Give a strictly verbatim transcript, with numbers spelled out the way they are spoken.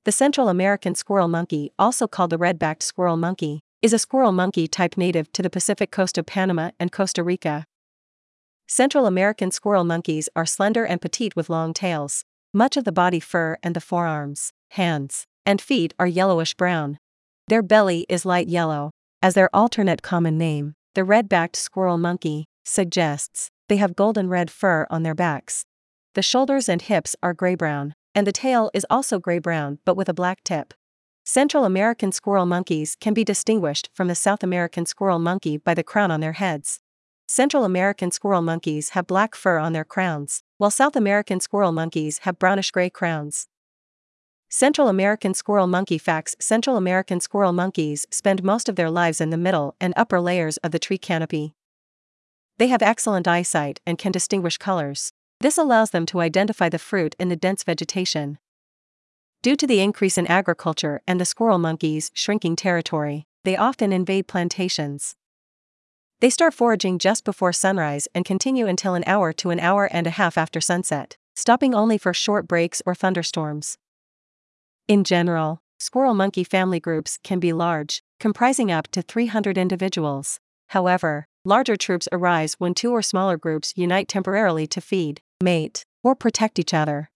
The Central American squirrel monkey, also called the red-backed squirrel monkey, is a squirrel monkey type native to the Pacific coast of Panama and Costa Rica. Central American squirrel monkeys are slender and petite with long tails. Much of the body fur and the forearms, hands, and feet are yellowish-brown. Their belly is light yellow. As their alternate common name, the red-backed squirrel monkey, suggests, they have golden red fur on their backs. The shoulders and hips are gray-brown, and the tail is also gray-brown but with a black tip. Central American squirrel monkeys can be distinguished from the South American squirrel monkey by the crown on their heads. Central American squirrel monkeys have black fur on their crowns, while South American squirrel monkeys have brownish-gray crowns. Central American squirrel monkey facts. Central American squirrel monkeys spend most of their lives in the middle and upper layers of the tree canopy. They have excellent eyesight and can distinguish colors. This allows them to identify the fruit in the dense vegetation. Due to the increase in agriculture and the squirrel monkeys' shrinking territory, they often invade plantations. They start foraging just before sunrise and continue until an hour to an hour and a half after sunset, stopping only for short breaks or thunderstorms. In general, squirrel monkey family groups can be large, comprising up to three hundred individuals. However, larger troops arise when two or smaller groups unite temporarily to feed, mate, or protect each other.